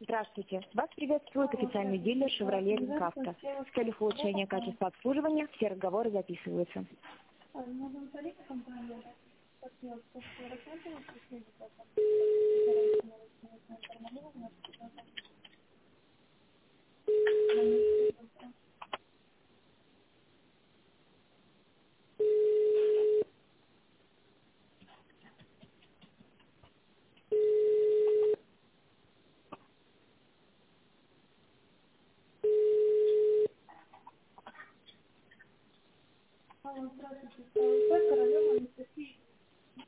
Здравствуйте. Вас приветствует официальный дилер Chevrolet Авто. С целью улучшения качества обслуживания все разговоры записываются. Алло, здравствуйте. Королева Анастасия